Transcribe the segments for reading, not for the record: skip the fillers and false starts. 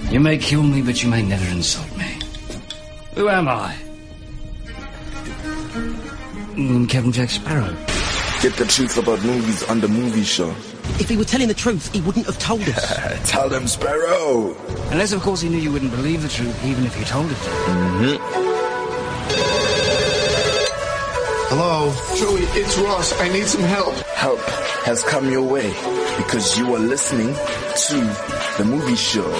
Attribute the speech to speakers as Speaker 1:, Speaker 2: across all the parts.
Speaker 1: You may kill me, but you may never insult me. Who am I? Captain Jack Sparrow.
Speaker 2: Get the truth about movies on the movie show.
Speaker 3: If he were telling the truth, he wouldn't have told us.
Speaker 2: Tell them, Sparrow.
Speaker 1: Unless, of course, he knew you wouldn't believe the truth, even if you told it to him.
Speaker 4: Hello? Joey, it's Ross. I need some help.
Speaker 2: Help has come your way because you are listening to the movie show.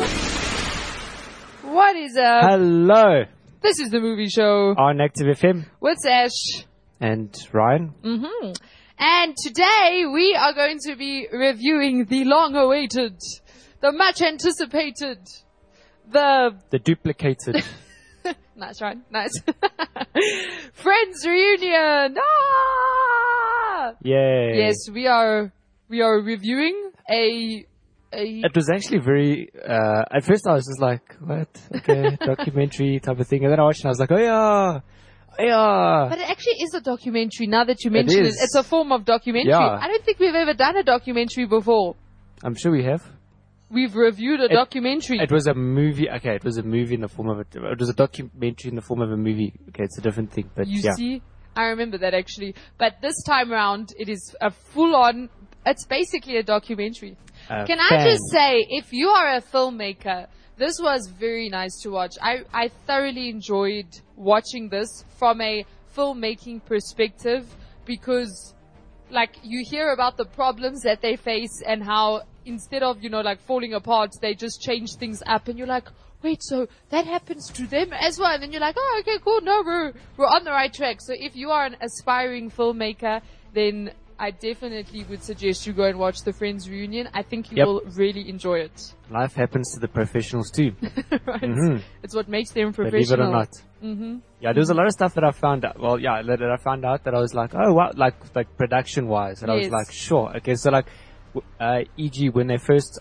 Speaker 5: What is up?
Speaker 6: Hello.
Speaker 5: This is the movie show
Speaker 6: On Active FM.
Speaker 5: with Ash.
Speaker 6: And Ryan.
Speaker 5: Mm-hmm. And today we are going to be reviewing the long-awaited, the much-anticipated, the
Speaker 6: duplicated.
Speaker 5: Nice, right? Nice. Friends reunion. Ah!
Speaker 6: Yay.
Speaker 5: Yes, we are reviewing a.
Speaker 6: It was actually very, at first I was just like, what? Okay, documentary type of thing. And then I watched and I was like, oh yeah.
Speaker 5: But it actually is a documentary now that you mention it. It's a form of documentary.
Speaker 6: Yeah.
Speaker 5: I don't think we've ever done a documentary before.
Speaker 6: I'm sure we have.
Speaker 5: We've reviewed a documentary.
Speaker 6: It was a movie. Okay, it was a movie in the form of it was a documentary in the form of a movie. Okay, it's a different thing, but
Speaker 5: You
Speaker 6: yeah.
Speaker 5: see? I remember that actually. But this time around, it is a full-on, it's basically a documentary. Can I just say, if you are a filmmaker, this was very nice to watch. I thoroughly enjoyed watching this from a filmmaking perspective because, like, you hear about the problems that they face and how instead of, like falling apart, they just change things up and you're like, wait, so that happens to them as well? And then you're like, oh, okay, cool. No, we're on the right track. So if you are an aspiring filmmaker, then I definitely would suggest you go and watch the Friends reunion. I think you will really enjoy it.
Speaker 6: Life happens to the professionals too.
Speaker 5: Right?
Speaker 6: Mm-hmm.
Speaker 5: It's what makes them professional.
Speaker 6: Believe it or not.
Speaker 5: Mm-hmm.
Speaker 6: Yeah, there was a lot of stuff that I found out. Well, yeah, that I found out that I was like, oh, wow, like production wise. And I was like, sure. Okay, so like, e.g. when they first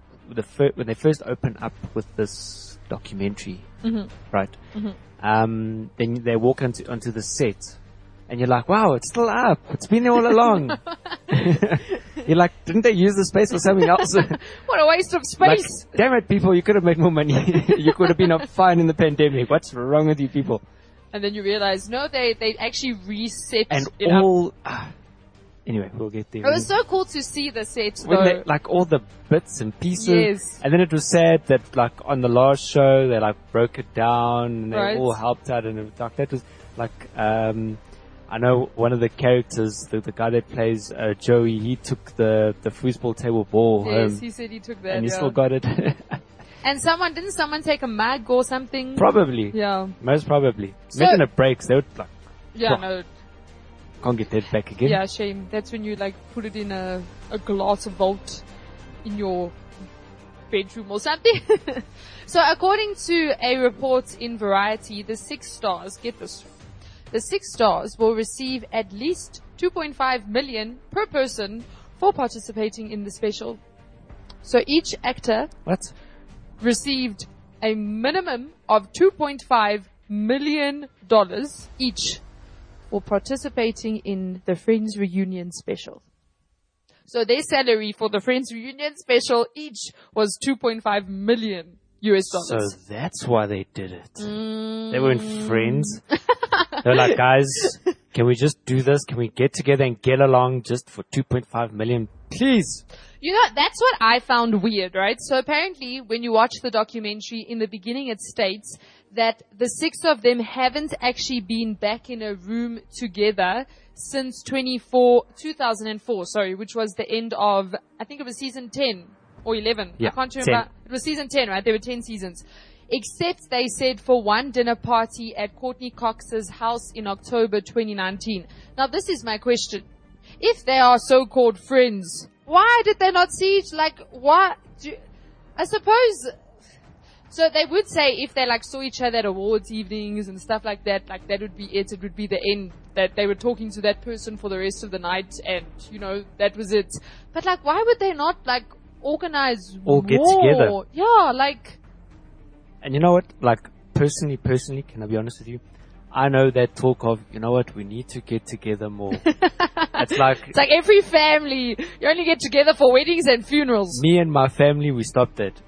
Speaker 6: open up with this documentary, right? Mm-hmm. Then they walk onto the set. And you're like, wow, it's still up. It's been there all along. You're like, didn't they use the space for something else?
Speaker 5: What a waste of space.
Speaker 6: Like, damn it, people, you could have made more money. You could have been fine in the pandemic. What's wrong with you people?
Speaker 5: And then you realize, no, they actually reset
Speaker 6: and
Speaker 5: it
Speaker 6: all,
Speaker 5: up.
Speaker 6: Anyway, we'll get there.
Speaker 5: It was so cool to see the set, though.
Speaker 6: When they, like, all the bits and pieces.
Speaker 5: Yes.
Speaker 6: And then it was sad that, like, on the last show, they, like, broke it down and they all helped out and it was like, that was, like, I know one of the characters, the guy that plays Joey, he took the foosball table ball home.
Speaker 5: Yes, he said he took that,
Speaker 6: and he still got it.
Speaker 5: And didn't someone take a mug or something?
Speaker 6: Probably.
Speaker 5: Yeah.
Speaker 6: Most probably.
Speaker 5: So,
Speaker 6: imagine it breaks, they would like...
Speaker 5: Yeah, no.
Speaker 6: Can't get that back again.
Speaker 5: Yeah, shame. That's when you like put it in a glass vault in your bedroom or something. So according to a report in Variety, the 6 stars, get this, the 6 stars will receive at least 2.5 million per person for participating in the special. So each actor received a minimum of $2.5 million each for participating in the Friends reunion special. So their salary for the Friends reunion special each was $2.5 million.
Speaker 6: So that's why they did it. They weren't friends. They were like, guys, can we just do this? Can we get together and get along just for 2.5 million, please?
Speaker 5: You know, that's what I found weird, right? So apparently when you watch the documentary, in the beginning it states that the 6 of them haven't actually been back in a room together since 2004, which was the end of, I think it was season 10 or 11.
Speaker 6: Yeah,
Speaker 5: I can't remember.
Speaker 6: 10.
Speaker 5: It was season 10, right? There were 10 seasons. Except they said for one dinner party at Courtney Cox's house in October 2019. Now this is my question. If they are so-called friends, why did they not see each, like, what? I suppose, so they would say if they like saw each other at awards evenings and stuff like that would be it. It would be the end, that they were talking to that person for the rest of the night and, that was it. But like, why would they not like organize
Speaker 6: or get together?
Speaker 5: Yeah, like.
Speaker 6: And you know what? Like, personally, can I be honest with you? I know that talk of, you know what, we need to get together more. It's like
Speaker 5: every family, you only get together for weddings and funerals.
Speaker 6: Me and my family, we stopped it.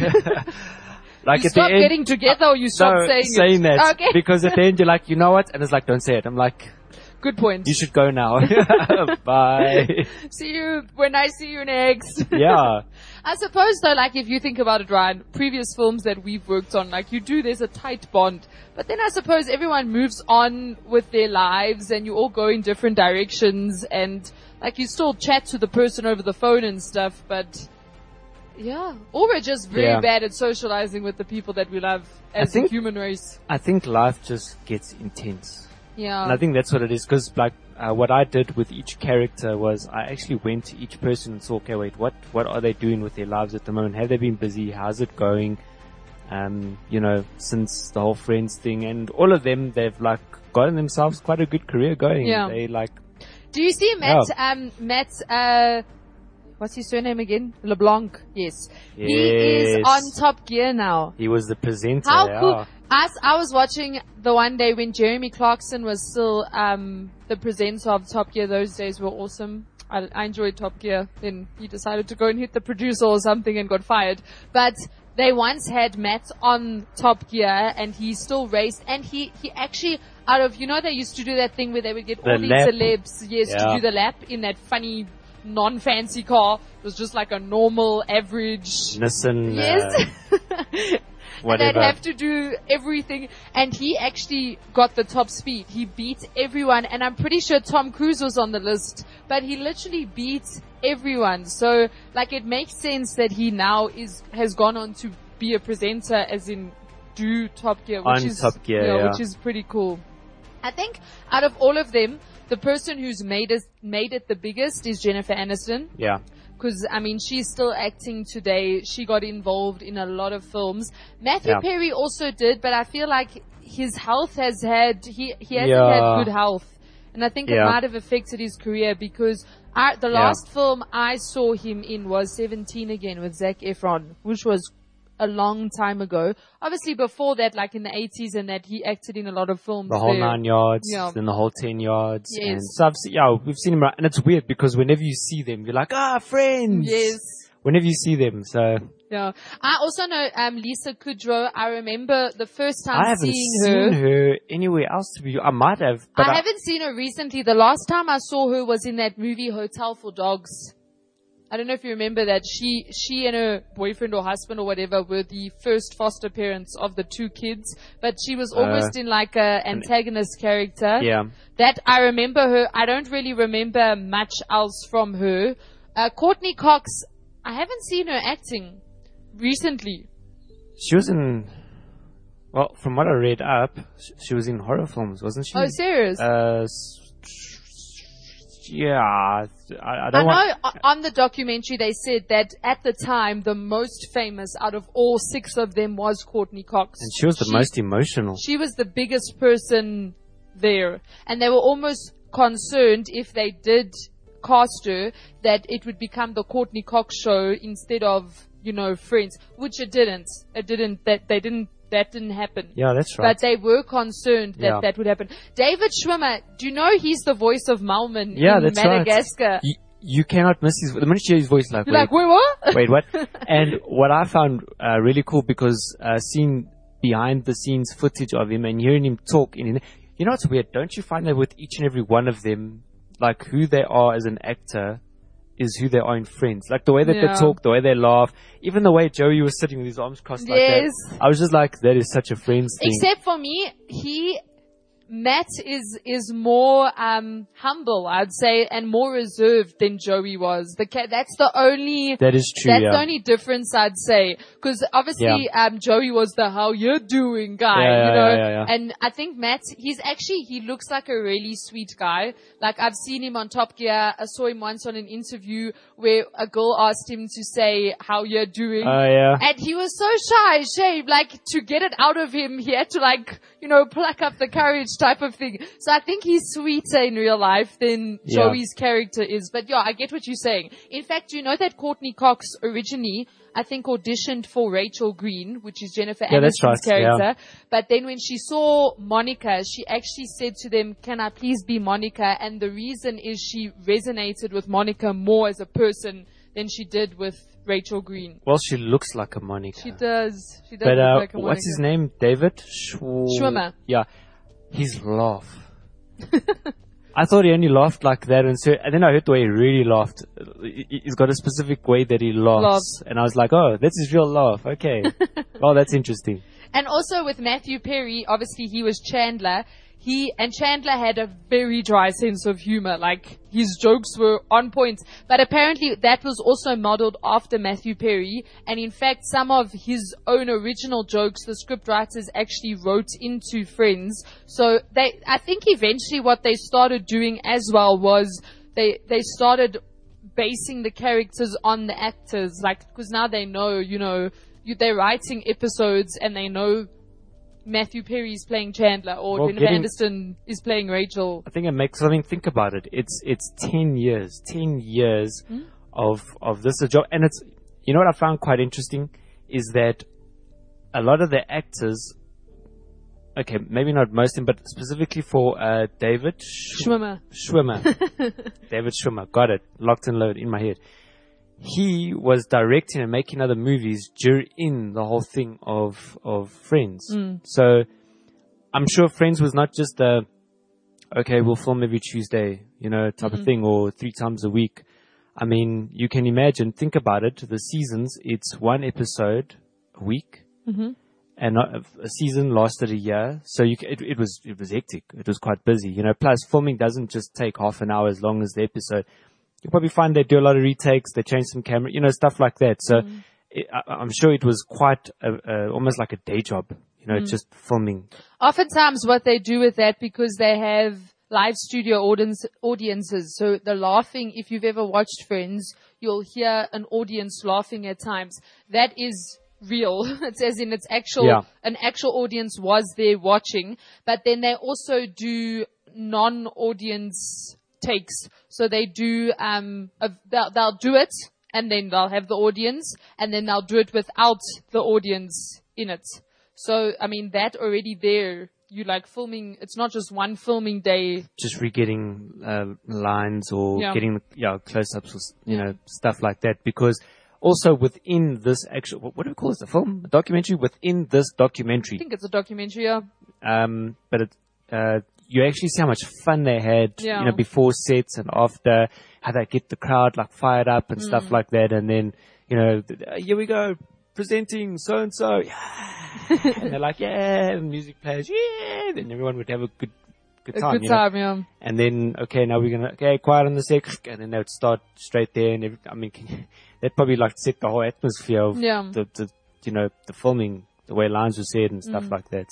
Speaker 6: Like
Speaker 5: you stop getting together or you stop saying
Speaker 6: that.
Speaker 5: Okay.
Speaker 6: Because at the end you're like, you know what? And it's like, don't say it. I'm like,
Speaker 5: good point.
Speaker 6: You should go now. Bye.
Speaker 5: See you when I see you next.
Speaker 6: Yeah.
Speaker 5: I suppose though, like if you think about it, Ryan, previous films that we've worked on, like there's a tight bond. But then I suppose everyone moves on with their lives and you all go in different directions and like you still chat to the person over the phone and stuff, but yeah. Or we're just very bad at socializing with the people that we love as a human race.
Speaker 6: I think life just gets intense.
Speaker 5: Yeah.
Speaker 6: And I think that's what it is, because like what I did with each character was I actually went to each person and saw, okay, wait, what are they doing with their lives at the moment? Have they been busy? How's it going? You know, since the whole Friends thing, and all of them, they've like gotten themselves quite a good career going.
Speaker 5: Yeah.
Speaker 6: They like.
Speaker 5: Do you see Matt's what's his surname again? LeBlanc. Yes. He is on Top Gear now.
Speaker 6: He was the presenter.
Speaker 5: How cool. I was watching the one day when Jeremy Clarkson was still the presenter of Top Gear. Those days were awesome. I enjoyed Top Gear. Then he decided to go and hit the producer or something and got fired. But they once had Matt on Top Gear and he still raced. And he actually, out of, you know, they used to do that thing where they would get all these celebs, to do the lap in that funny non-fancy car. It was just like a normal, average
Speaker 6: Nissan.
Speaker 5: Yes. And they'd have to do everything. And he actually got the top speed. He beat everyone. And I'm pretty sure Tom Cruise was on the list. But he literally beat everyone. So, like, it makes sense that he now has gone on to be a presenter, as in do Top Gear.
Speaker 6: Top Gear,
Speaker 5: which is pretty cool. I think out of all of them, the person who's made it the biggest is Jennifer Aniston.
Speaker 6: Yeah.
Speaker 5: Because, I mean, she's still acting today. She got involved in a lot of films. Matthew Perry also did, but I feel like his health he hasn't had good health. And I think it might have affected his career because the last film I saw him in was 17 again with Zac Efron, which was a long time ago. Obviously before that, like in the 80s and that, he acted in a lot of films.
Speaker 6: The whole 9 yards, then the whole 10 yards.
Speaker 5: Yes.
Speaker 6: And so we've seen him, and it's weird because whenever you see them, you're like, Friends.
Speaker 5: Yes.
Speaker 6: Whenever you see them, so.
Speaker 5: Yeah. I also know, Lisa Kudrow. I remember the first time
Speaker 6: I haven't seen her anywhere else to be, I might have, but
Speaker 5: I haven't seen her recently. The last time I saw her was in that movie Hotel for Dogs. I don't know if you remember that. She and her boyfriend or husband or whatever were the first foster parents of the 2 kids, but she was almost in like a antagonist character.
Speaker 6: Yeah.
Speaker 5: That I remember her. I don't really remember much else from her. Courtney Cox, I haven't seen her acting recently.
Speaker 6: She was in, well, from what I read up, she was in horror films, wasn't she?
Speaker 5: Oh, serious?
Speaker 6: Yeah, I
Speaker 5: know on the documentary they said that at the time the most famous out of all 6 of them was Courtney Cox.
Speaker 6: And she was the most emotional.
Speaker 5: She was the biggest person there. And they were almost concerned if they did cast her that it would become the Courtney Cox show instead of, you know, Friends, which it didn't. That didn't happen.
Speaker 6: Yeah, that's right.
Speaker 5: But they were concerned that that would happen. David Schwimmer, do you know he's the voice of Malman in Madagascar?
Speaker 6: Right. You cannot miss the minute you hear his voice, like,
Speaker 5: you're like, wait, what?
Speaker 6: Wait, what? And what I found really cool, because seeing behind the scenes footage of him and hearing him talk, you know what's weird? Don't you find that with each and every one of them, like who they are as an actor is who they are in Friends. Like the way that they talk, the way they laugh, even the way Joey was sitting with his arms crossed like that. I was just like, that is such a Friends thing.
Speaker 5: Except for me, Matt is more humble, I'd say, and more reserved than Joey was. That's the only
Speaker 6: that is true.
Speaker 5: That's the only difference, I'd say, because obviously Joey was the how you doing guy,
Speaker 6: Yeah.
Speaker 5: And I think Matt, he looks like a really sweet guy. Like I've seen him on Top Gear. I saw him once on an interview where a girl asked him to say how you're doing, and he was so shy. Like to get it out of him, he had to pluck up the courage type of thing. So I think he's sweeter in real life than Joey's character is. But I get what you're saying. In fact, you know that Courtney Cox originally, I think, auditioned for Rachel Green, which is Jennifer Aniston's character. Yeah. But then when she saw Monica, she actually said to them, "Can I please be Monica?" And the reason is she resonated with Monica more as a person than she did with Rachel Green.
Speaker 6: Well, she looks like a Monica.
Speaker 5: She does. She does
Speaker 6: but,
Speaker 5: look like a Monica.
Speaker 6: What's his name? David
Speaker 5: Schwimmer.
Speaker 6: Yeah. His laugh. I thought he only laughed like that, and then I heard the way he really laughed. He's got a specific way that he laughs, and I was like, "Oh, that's his real laugh." Okay, oh, that's interesting.
Speaker 5: And also with Matthew Perry, obviously he was Chandler. Chandler had a very dry sense of humor. Like, his jokes were on point. But apparently that was also modeled after Matthew Perry. And in fact, some of his own original jokes, the script writers actually wrote into Friends. So I think eventually what they started doing as well was they started basing the characters on the actors. Like, because now they know, they're writing episodes and they know Matthew Perry is playing Chandler, or Jennifer Aniston is playing Rachel.
Speaker 6: I think it makes, think about it. It's 10 years of this job. And it's, what I found quite interesting is that a lot of the actors, okay, maybe not most of them, but specifically for David
Speaker 5: Schwimmer.
Speaker 6: David Schwimmer, got it, locked and loaded in my head. He was directing and making other movies during the whole thing of Friends. So I'm sure Friends was not just okay, we'll film every Tuesday, type of thing, or 3 times a week. I mean, you can imagine, think about it, the seasons, it's 1 episode a week. And a season lasted a year. So it was hectic. It was quite busy, plus filming doesn't just take half an hour as long as the episode. You'll probably find they do a lot of retakes, they change some camera, stuff like that. So I'm sure it was quite almost like a day job, just filming.
Speaker 5: Oftentimes what they do with that, because they have live studio audiences, so the laughing, if you've ever watched Friends, you'll hear an audience laughing at times. That is real. It's as in it's actual, an actual audience was there watching, but then they also do non-audience takes. So they do, they'll do it, and then they'll have the audience, and then they'll do it without the audience in it. So, I mean, that already there, you like filming, it's not just one filming day.
Speaker 6: Just re-getting lines or getting close-ups or, stuff like that. Because also within this actual, what do we call this, a film? A documentary? Within this documentary.
Speaker 5: I think it's a documentary, yeah.
Speaker 6: But it, you actually see how much fun they had, before sets and after, how they get the crowd like fired up and stuff like that. And then, here we go, presenting so-and-so. Yeah. And they're like, yeah, and music plays, yeah. Then everyone would have a good time.
Speaker 5: A good time, yeah.
Speaker 6: And then, okay, now we're going to, quiet on the set. And then they would start straight there. And they'd probably like set the whole atmosphere of the filming, the way lines were said and stuff like that.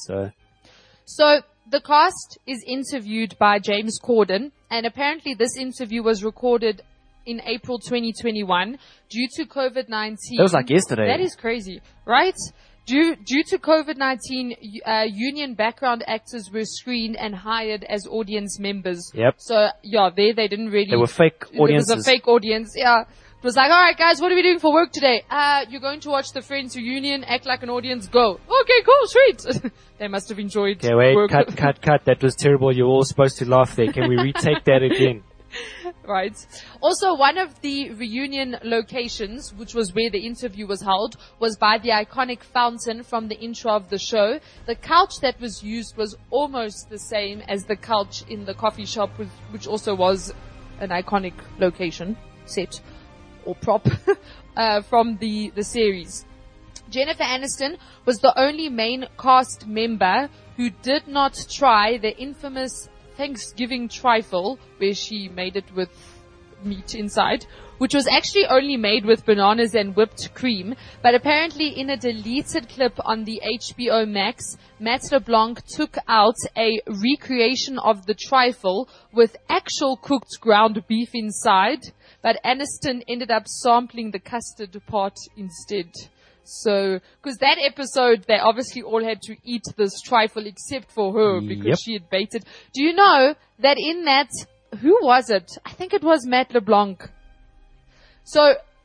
Speaker 5: So the cast is interviewed by James Corden, and apparently this interview was recorded in April 2021 due to COVID-19.
Speaker 6: That was like yesterday.
Speaker 5: That is crazy, right? Due to COVID-19, union background actors were screened and hired as audience members.
Speaker 6: Yep.
Speaker 5: So, they didn't really...
Speaker 6: They were fake audiences.
Speaker 5: It was a fake audience, yeah. It was like, all right, guys, what are we doing for work today? You're going to watch the Friends reunion, act like an audience, go. Okay, cool, sweet. They must have enjoyed
Speaker 6: Okay, wait,
Speaker 5: work.
Speaker 6: cut. That was terrible. You're all supposed to laugh there. Can we retake that again?
Speaker 5: Right. Also, one of the reunion locations, which was where the interview was held, was by the iconic fountain from the intro of the show. The couch that was used was almost the same as the couch in the coffee shop, which also was an iconic location set or prop from the series. Jennifer Aniston was the only main cast member who did not try the infamous Thanksgiving trifle, where she made it with meat inside, which was actually only made with bananas and whipped cream. But apparently in a deleted clip on the HBO Max, Matt LeBlanc took out a recreation of the trifle with actual cooked ground beef inside, but Aniston ended up sampling the custard part instead. So, because that episode, they obviously all had to eat this trifle except for her because she had baited. Do you know that in that, who was it? I think it was Matt LeBlanc. So,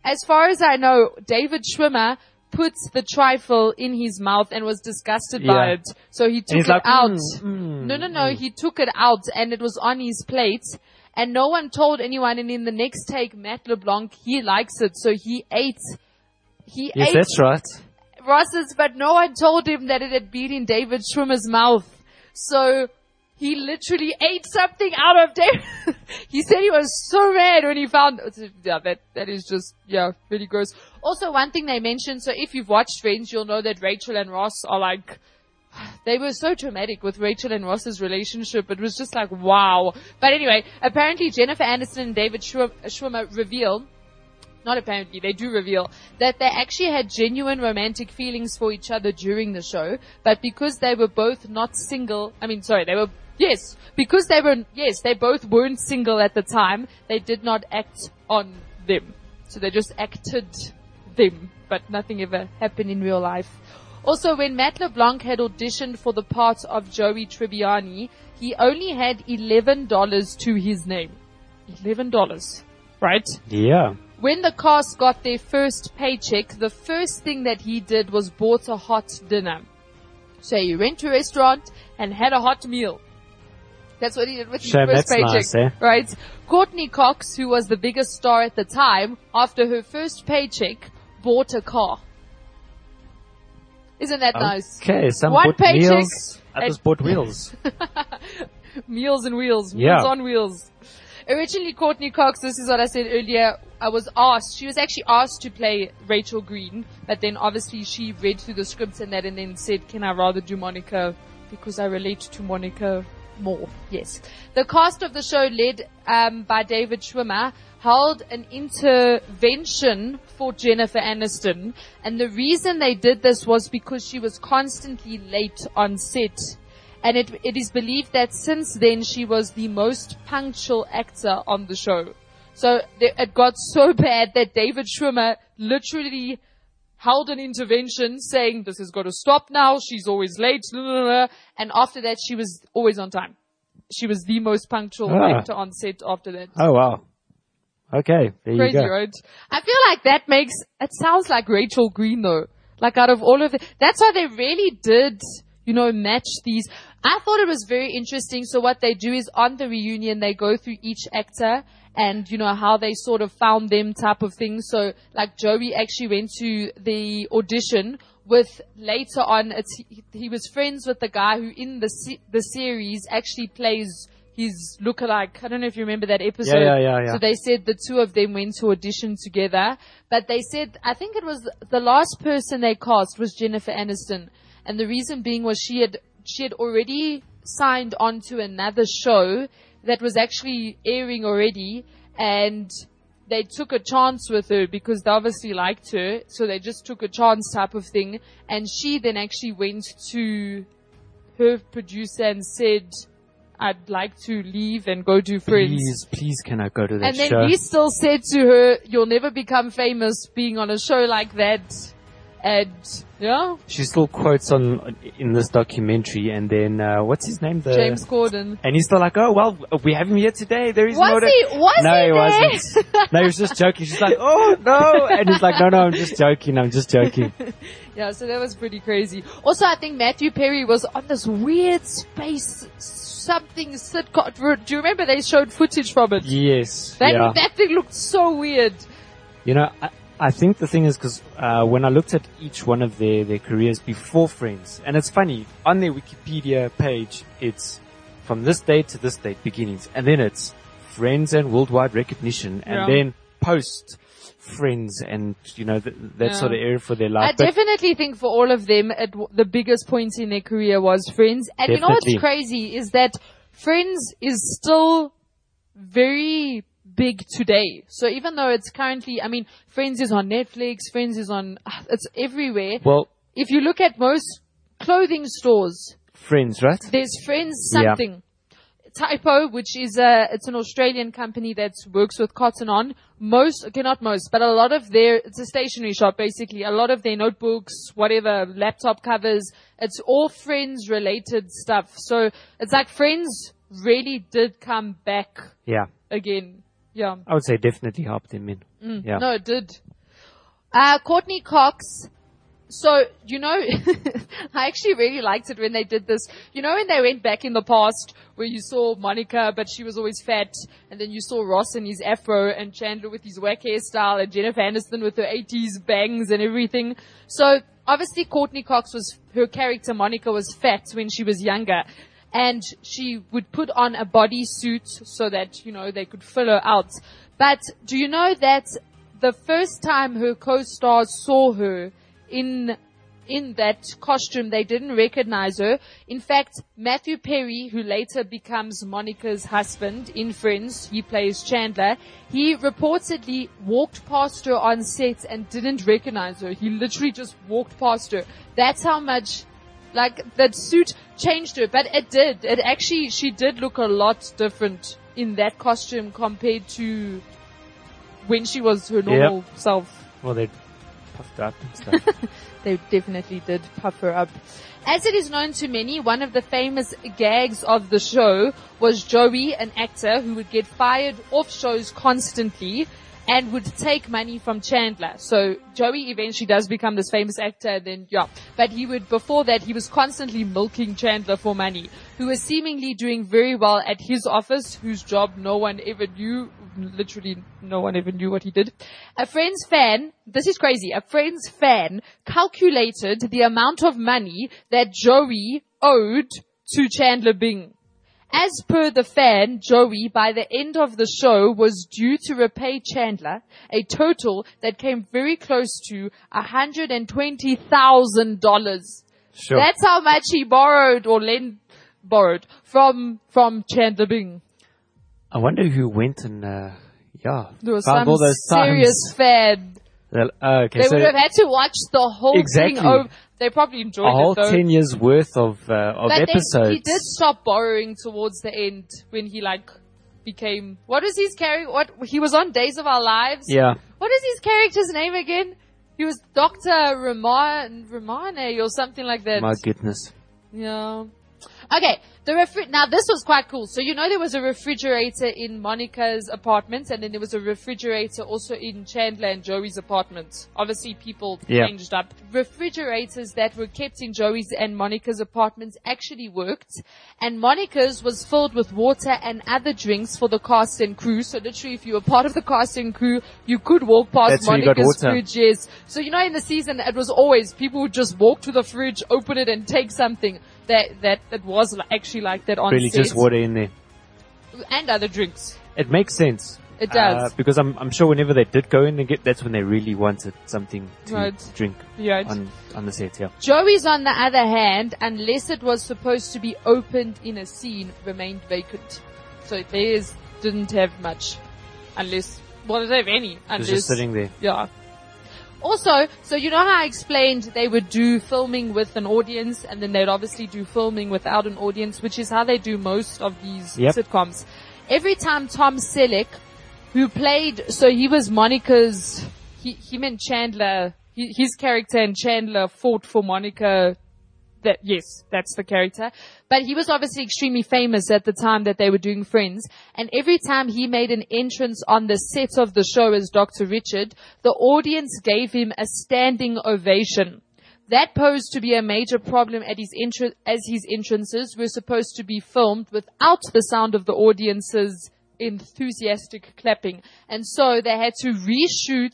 Speaker 5: as far as I know, David Schwimmer puts the trifle in his mouth and was disgusted by it. So he took it out. No. He took it out and it was on his plate. And no one told anyone. And in the next take, Matt LeBlanc, he likes it. So he ate.
Speaker 6: Yes, that's right.
Speaker 5: Ross's, but no one told him that it had been in David Schwimmer's mouth. So he literally ate something out of David. He said he was so mad when he found, that is just, really gross. Also, one thing they mentioned, so if you've watched Friends, you'll know that Rachel and Ross are like, they were so traumatic with Rachel and Ross's relationship. It was just like, wow. But anyway, apparently Jennifer Aniston and David Schwimmer reveal, not apparently, they do reveal that they actually had genuine romantic feelings for each other during the show, but because they were both not single, they both weren't single at the time, they did not act on them. So they just acted them, but nothing ever happened in real life. Also, when Matt LeBlanc had auditioned for the part of Joey Tribbiani, he only had $11 to his name. $11, right?
Speaker 6: Yeah.
Speaker 5: When the cast got their first paycheck, the first thing that he did was bought a hot dinner. So he went to a restaurant and had a hot meal. That's what he did with his first paycheck.
Speaker 6: Nice, eh?
Speaker 5: Right? Courtney Cox, who was the biggest star at the time, after her first paycheck, bought a car. Isn't that nice?
Speaker 6: Okay, some
Speaker 5: one
Speaker 6: bought
Speaker 5: paycheck,
Speaker 6: meals, others bought wheels.
Speaker 5: Meals and wheels. Wheels on wheels. Originally, Courtney Cox, this is what I said earlier, she was actually asked to play Rachel Green, but then obviously she read through the scripts and that and then said, can I rather do Monica because I relate to Monica more. Yes. The cast of the show led by David Schwimmer held an intervention for Jennifer Aniston, and the reason they did this was because she was constantly late on set. And it is believed that since then she was the most punctual actor on the show. So it got so bad that David Schwimmer literally held an intervention saying, this has got to stop now, she's always late, blah, blah, blah. And after that she was always on time. She was the most punctual actor on set after that.
Speaker 6: Oh wow. Okay, there
Speaker 5: Crazy,
Speaker 6: you go.
Speaker 5: Right? I feel like it sounds like Rachel Green though. Like out of all of it, that's why they really did, match these. I thought it was very interesting. So what they do is on the reunion, they go through each actor and, how they sort of found them type of thing. So like Joey actually went to the audition with later on, he was friends with the guy who in the series actually plays his lookalike. I don't know if you remember that episode.
Speaker 6: Yeah.
Speaker 5: So they said the two of them went to audition together. But they said, I think it was the last person they cast was Jennifer Aniston. And the reason being was she had already signed on to another show that was actually airing already, and they took a chance with her because they obviously liked her, so they just took a chance type of thing. And she then actually went to her producer and said, I'd like to leave and go do Friends.
Speaker 6: Please can I go to that show?
Speaker 5: And then he still said to her, you'll never become famous being on a show like that. And,
Speaker 6: she still quotes in this documentary, and then, what's his name?
Speaker 5: James Corden.
Speaker 6: And he's still like, oh, well, we have him here today. There is
Speaker 5: no...
Speaker 6: No, he wasn't. No, he was just joking. She's like, oh, no. And he's like, no, I'm just joking.
Speaker 5: Yeah, so that was pretty crazy. Also, I think Matthew Perry was on this weird space sitcom. Do you remember they showed footage from it?
Speaker 6: Yes.
Speaker 5: That thing looked so weird.
Speaker 6: I think the thing is because when I looked at each one of their careers before Friends, and it's funny, on their Wikipedia page, it's from this date to this date, beginnings, and then it's Friends and worldwide recognition, and then post Friends and, that sort of area for their life.
Speaker 5: I definitely think for all of them, the biggest point in their career was Friends. And
Speaker 6: definitely.
Speaker 5: You know what's crazy is that Friends is still very big today. So even though it's currently, Friends is on Netflix, Friends is on, it's everywhere.
Speaker 6: Well,
Speaker 5: if you look at most clothing stores,
Speaker 6: Friends, right?
Speaker 5: There's Friends something. Yeah. Typo, which is it's an Australian company that works with Cotton On. But a lot of it's a stationery shop basically. A lot of their notebooks, whatever, laptop covers, it's all Friends related stuff. So it's like Friends really did come back.
Speaker 6: Yeah.
Speaker 5: Again. Yeah.
Speaker 6: I would say definitely helped them in.
Speaker 5: Yeah. No, it did. Courtney Cox. So, you know, I actually really liked it when they did this. You know, when they went back in the past where you saw Monica, but she was always fat, and then you saw Ross in his afro and Chandler with his whack hairstyle and Jennifer Aniston with her 80s bangs and everything. So, obviously Courtney Cox her character Monica was fat when she was younger. And she would put on a bodysuit so that, you know, they could fill her out. But do you know that the first time her co-stars saw her in that costume, they didn't recognize her. In fact, Matthew Perry, who later becomes Monica's husband in Friends, he plays Chandler, he reportedly walked past her on set and didn't recognize her. He literally just walked past her. That's how much, like, that suit changed her. But it did. She did look a lot different in that costume compared to when she was her normal self.
Speaker 6: Well, they puffed her up and stuff.
Speaker 5: They definitely did puff her up. As it is known to many, one of the famous gags of the show was Joey, an actor who would get fired off shows constantly and would take money from Chandler. So Joey eventually does become this famous actor, then but before that, he was constantly milking Chandler for money, who was seemingly doing very well at his office, whose job no one ever knew. Literally no one ever knew what he did. A Friends fan calculated the amount of money that Joey owed to Chandler Bing. As per the fan, Joey, by the end of the show, was due to repay Chandler a total that came very close to $120,000.
Speaker 6: Sure.
Speaker 5: That's how much he borrowed from Chandler Bing.
Speaker 6: I wonder who went and,
Speaker 5: there was
Speaker 6: found
Speaker 5: some
Speaker 6: all those
Speaker 5: serious fan.
Speaker 6: Okay,
Speaker 5: They would have had to watch the whole thing over. They probably enjoyed
Speaker 6: a whole
Speaker 5: it though.
Speaker 6: 10 years worth of
Speaker 5: But
Speaker 6: episodes.
Speaker 5: then he did stop borrowing towards the end when he became, what was his character? He was on Days of Our Lives.
Speaker 6: Yeah.
Speaker 5: What is his character's name again? He was Dr. Romane or something like that.
Speaker 6: My goodness.
Speaker 5: Yeah. Okay, now this was quite cool. So you know there was a refrigerator in Monica's apartment, and then there was a refrigerator also in Chandler and Joey's apartment. Obviously people changed up. Refrigerators that were kept in Joey's and Monica's apartments actually worked, and Monica's was filled with water and other drinks for the cast and crew. So literally if you were part of the cast and crew, you could walk past Monica's fridge, yes. So you know in the season it was always people would just walk to the fridge, open it and take something. That was actually like that on set.
Speaker 6: Really just water in there.
Speaker 5: And other drinks.
Speaker 6: It makes sense.
Speaker 5: It does.
Speaker 6: Because I'm sure whenever they did go in and that's when they really wanted something to drink on the set, yeah.
Speaker 5: Joey's, on the other hand, unless it was supposed to be opened in a scene, remained vacant. So theirs didn't have much. They didn't have any.
Speaker 6: It was just sitting there.
Speaker 5: Yeah. Also, so you know how I explained they would do filming with an audience and then they'd obviously do filming without an audience, which is how they do most of these sitcoms. Every time Tom Selleck, who played, so he was Monica's, him and Chandler, his character and Chandler fought for Monica. That's the character. But he was obviously extremely famous at the time that they were doing Friends. And every time he made an entrance on the set of the show as Dr. Richard, the audience gave him a standing ovation. That posed to be a major problem as his entrances were supposed to be filmed without the sound of the audience's enthusiastic clapping. And so they had to reshoot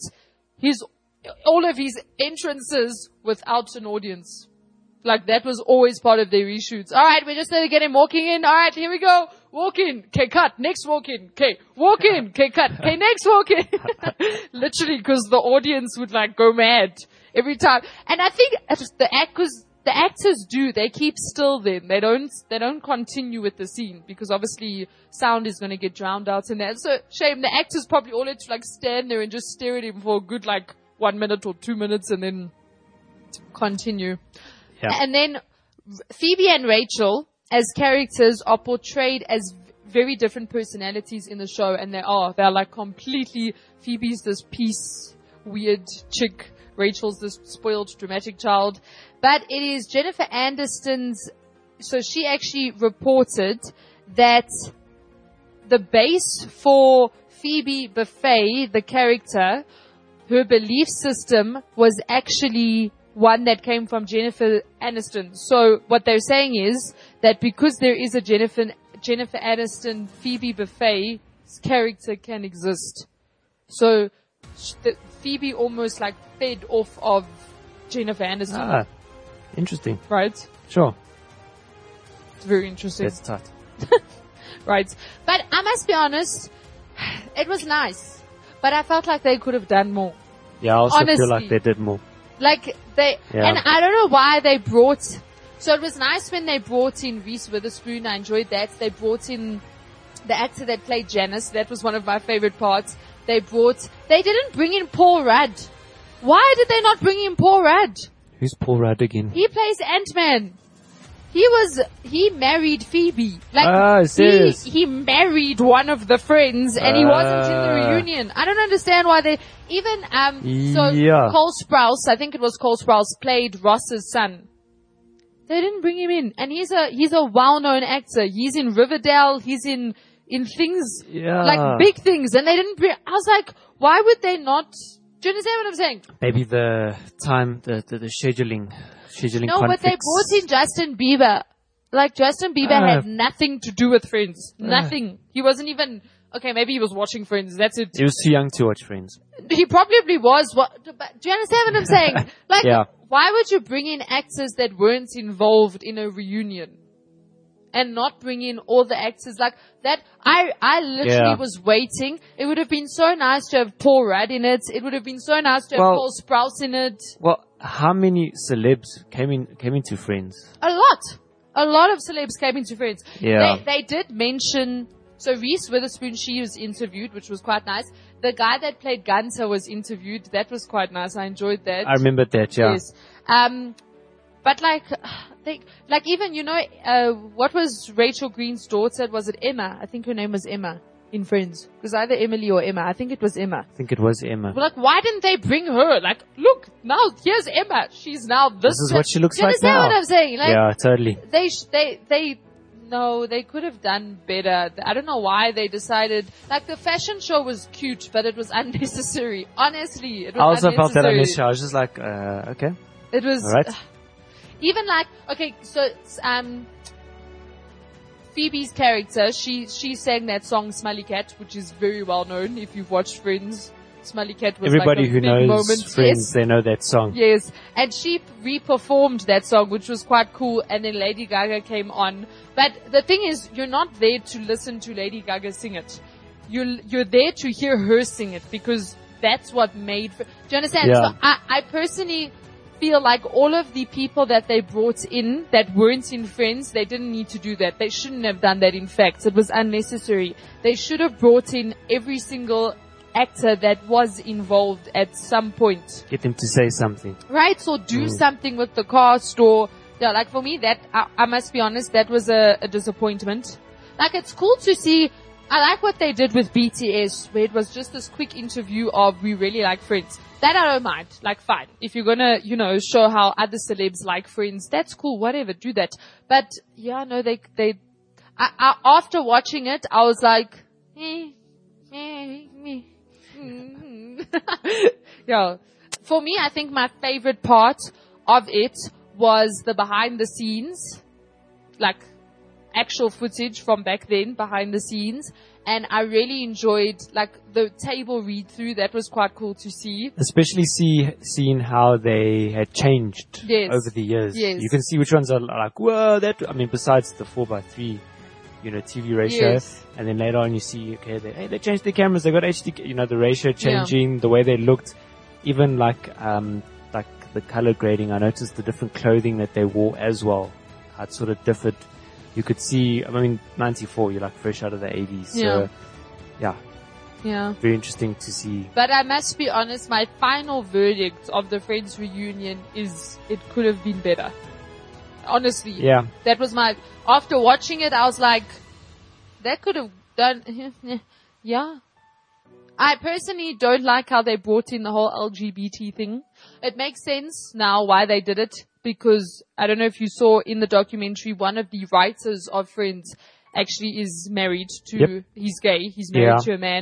Speaker 5: all of his entrances without an audience. Like that was always part of their reshoots. Alright, we're just going to get him walking in. Alright, here we go. Walk in. Okay, cut. Next walk in. Okay, walk in. Okay, cut. Okay, next walk in. Literally, because the audience would go mad every time. And I think the actors they keep still then. They don't continue with the scene because obviously sound is going to get drowned out in that. So shame. The actors probably all had to stand there and just stare at him for a good 1 minute or 2 minutes and then continue. Yeah. And then Phoebe and Rachel as characters are portrayed as very different personalities in the show, and they're completely, Phoebe's this peace, weird chick, Rachel's this spoiled, dramatic child. But it is Jennifer Aniston's, so she actually reported that the base for Phoebe Buffay, the character, her belief system was actually one that came from Jennifer Aniston. So what they're saying is that because there is a Jennifer Aniston, Phoebe Buffay's character can exist. So Phoebe almost like fed off of Jennifer Aniston.
Speaker 6: Ah, interesting.
Speaker 5: Right?
Speaker 6: Sure.
Speaker 5: It's very interesting.
Speaker 6: That's tight.
Speaker 5: Right. But I must be honest, it was nice. But I felt like they could have done more.
Speaker 6: Yeah, I also
Speaker 5: Honestly.
Speaker 6: feel like they did more.
Speaker 5: Like and I don't know why they brought, so it was nice when they brought in Reese Witherspoon. I enjoyed that. They brought in the actor that played Janice. That was one of my favorite parts. They didn't bring in Paul Rudd. Why did they not bring in Paul Rudd?
Speaker 6: Who's Paul Rudd again?
Speaker 5: He plays Ant-Man. He married Phoebe. He married one of the friends and he wasn't in the reunion. I don't understand why they, Cole Sprouse, I think it was Cole Sprouse, played Ross's son. They didn't bring him in. And he's a well-known actor. He's in Riverdale. He's in things, like big things. And they didn't bring, I was like, why would they not, do you understand what I'm saying?
Speaker 6: Maybe the time, the scheduling
Speaker 5: no,
Speaker 6: conflicts.
Speaker 5: but they brought in Justin Bieber. Like, Justin Bieber had nothing to do with Friends. Nothing. He wasn't even, okay, maybe he was watching Friends. That's it.
Speaker 6: He was too young to watch Friends.
Speaker 5: He probably was. But do you understand what I'm saying? Like, why would you bring in actors that weren't involved in a reunion? And not bring in all the actors like that. I literally was waiting. It would have been so nice to have Paul Rudd in it. It would have been so nice to have Cole Sprouse in it.
Speaker 6: Well, how many celebs came into Friends?
Speaker 5: A lot of celebs came into Friends.
Speaker 6: Yeah.
Speaker 5: They did mention, so Reese Witherspoon, she was interviewed, which was quite nice. The guy that played Gunther was interviewed. That was quite nice. I enjoyed that.
Speaker 6: I remembered that, yeah.
Speaker 5: Yes. But even, what was Rachel Green's daughter? Was it Emma? I think her name was Emma in Friends. It was either Emily or Emma. I think it was Emma.
Speaker 6: I think it was Emma.
Speaker 5: Like, why didn't they bring her? Like, look, now here's Emma. She's now this.
Speaker 6: This is what she looks like now.
Speaker 5: Do you understand what I'm saying? Like,
Speaker 6: yeah, totally.
Speaker 5: They could have done better. I don't know why they decided, like the fashion show was cute, but it was unnecessary. Honestly, it was
Speaker 6: I also felt that
Speaker 5: unnecessary.
Speaker 6: unnecessary. I was just like, okay.
Speaker 5: It was,
Speaker 6: all right.
Speaker 5: Even like, okay, so, Phoebe's character, she sang that song Smelly Cat, which is very well known if you've watched Friends. Smelly Cat was
Speaker 6: everybody
Speaker 5: like a
Speaker 6: who
Speaker 5: big
Speaker 6: knows
Speaker 5: moment.
Speaker 6: Friends,
Speaker 5: yes.
Speaker 6: they know that song.
Speaker 5: Yes, and she re-performed that song, which was quite cool, and then Lady Gaga came on. But the thing is, you're not there to listen to Lady Gaga sing it. You're there to hear her sing it, because that's what made, do you understand?
Speaker 6: Yeah.
Speaker 5: So I personally feel like all of the people that they brought in that weren't in Friends, they didn't need to do that. They shouldn't have done that, in fact. It was unnecessary. They should have brought in every single actor that was involved at some point.
Speaker 6: Get them to say something.
Speaker 5: Right? So do something with the cast, or, yeah, like for me, that, I must be honest, that was a disappointment. Like, it's cool to see, I like what they did with BTS, where it was just this quick interview of, we really like Friends. That I don't mind. Like, fine. If you're gonna, show how other celebs like Friends, that's cool, whatever, do that. But, yeah, no, after watching it, I was like, yeah. For me, I think my favorite part of it was the behind the scenes, like actual footage from back then, behind the scenes. And I really enjoyed, like, the table read through. That was quite cool to see.
Speaker 6: Especially seeing how they had changed over the years.
Speaker 5: Yes.
Speaker 6: You can see which ones are like, whoa, besides the 4:3, TV ratio.
Speaker 5: Yes.
Speaker 6: And then later on you see, okay, they changed the cameras, they got HD, the ratio changing, the way they looked, even like the color grading. I noticed the different clothing that they wore as well. How it sort of differed. You could see, 94, you're like fresh out of the 80s. So,
Speaker 5: yeah.
Speaker 6: Very interesting to see.
Speaker 5: But I must be honest, my final verdict of the Friends reunion is it could have been better. Honestly.
Speaker 6: Yeah.
Speaker 5: That was after watching it, I was like, that could have done, yeah. I personally don't like how they brought in the whole LGBT thing. It makes sense now why they did it, because I don't know if you saw in the documentary, one of the writers of Friends actually is married to, he's gay, he's married to a man.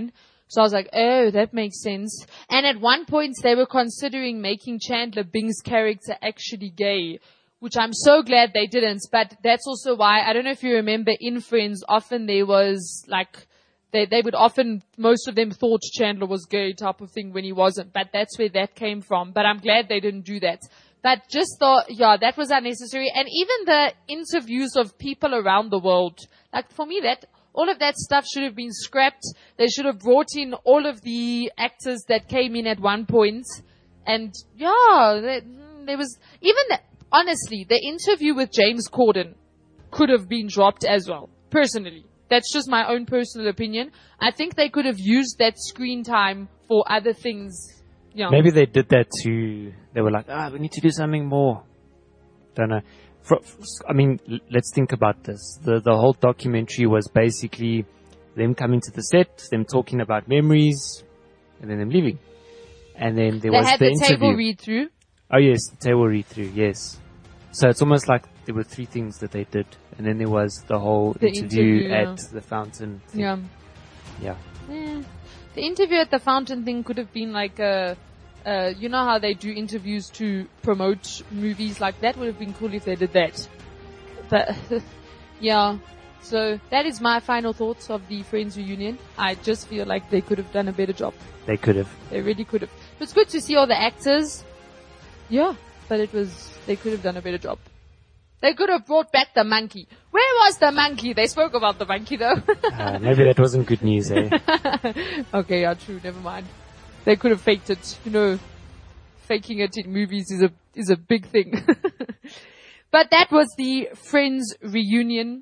Speaker 5: So I was like, oh, that makes sense. And at one point they were considering making Chandler Bing's character actually gay, which I'm so glad they didn't. But that's also why, I don't know if you remember in Friends, often there was like, they would often, most of them thought Chandler was gay type of thing when he wasn't. But that's where that came from. But I'm glad they didn't do that. But just thought, yeah, that was unnecessary. And even the interviews of people around the world, like for me all of that stuff should have been scrapped. They should have brought in all of the actors that came in at one point. And yeah, there was, honestly, the interview with James Corden could have been dropped as well, personally. That's just my own personal opinion. I think they could have used that screen time for other things. Yeah.
Speaker 6: Maybe they did that they were like, we need to do something more. Don't know. I mean, let's think about this. The whole documentary was basically them coming to the set, them talking about memories, and then them leaving. And then they was
Speaker 5: had
Speaker 6: the
Speaker 5: interview. Table read through.
Speaker 6: Oh yes, the table read through. Yes. So it's almost like there were 3 things that they did, and then there was the whole interview at the fountain thing.
Speaker 5: Yeah.
Speaker 6: Yeah.
Speaker 5: The interview at the fountain thing could have been like you know how they do interviews to promote movies, like that would have been cool if they did that. But yeah, so that is my final thoughts of the Friends reunion. I just feel like they could have done a better job.
Speaker 6: They could have.
Speaker 5: They really could have. It was good to see all the actors. Yeah, but they could have done a better job. They could have brought back the monkey. Where was the monkey? They spoke about the monkey though.
Speaker 6: Maybe that wasn't good news, eh?
Speaker 5: Okay, yeah, true. Never mind. They could have faked it. You know, faking it in movies is a big thing. But that was the Friends reunion.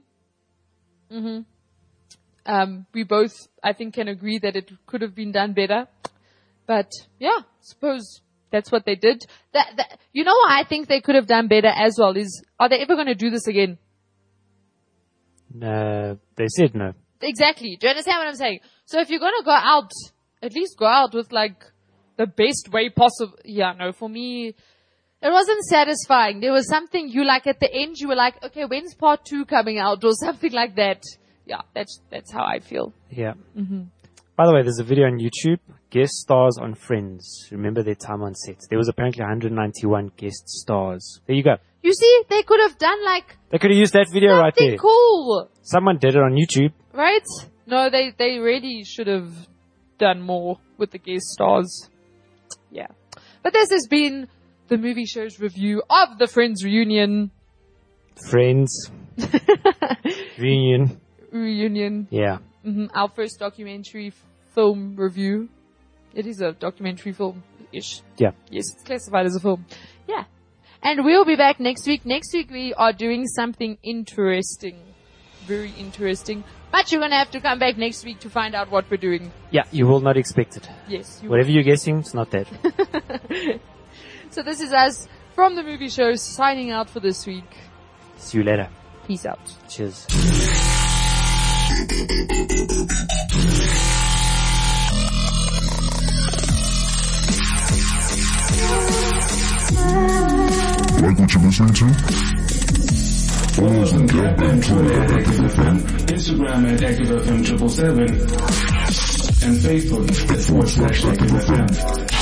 Speaker 5: We both, I think, can agree that it could have been done better. But yeah, suppose that's what they did. You know what I think they could have done better as well is, are they ever going to do this again?
Speaker 6: No, they said no.
Speaker 5: Exactly. Do you understand what I'm saying? So if you're going to go out, at least go out with like the best way possible. Yeah, no, for me, it wasn't satisfying. There was something you like at the end, you were like, okay, when's part 2 coming out or something like that. Yeah, that's how I feel.
Speaker 6: Yeah. By the way, there's a video on YouTube, guest stars on Friends. Remember their time on set. There was apparently 191 guest stars. There you go.
Speaker 5: You see, they could have done like...
Speaker 6: They could have used that video right there.
Speaker 5: Cool.
Speaker 6: Someone did it on YouTube.
Speaker 5: Right? No, they really should have done more with the guest stars. Yeah. But this has been the movie show's review of the Friends reunion.
Speaker 6: Friends. Reunion. Yeah.
Speaker 5: Our first documentary film review. It is a documentary film-ish.
Speaker 6: Yeah.
Speaker 5: Yes, it's classified as a film. Yeah. And we'll be back next week. Next week we are doing something interesting. Very interesting. But you're going to have to come back next week to find out what we're doing.
Speaker 6: Yeah, you will not expect it.
Speaker 5: Yes.
Speaker 6: Whatever you're guessing, it's not that.
Speaker 5: So this is us from the movie show signing out for this week.
Speaker 6: See you later.
Speaker 5: Peace out.
Speaker 6: Cheers.
Speaker 7: Like what you're listening to? Follow us on Gab and Twitter at ActiveFM,
Speaker 8: Instagram at ActiveFM777, and Facebook at /ActiveFM.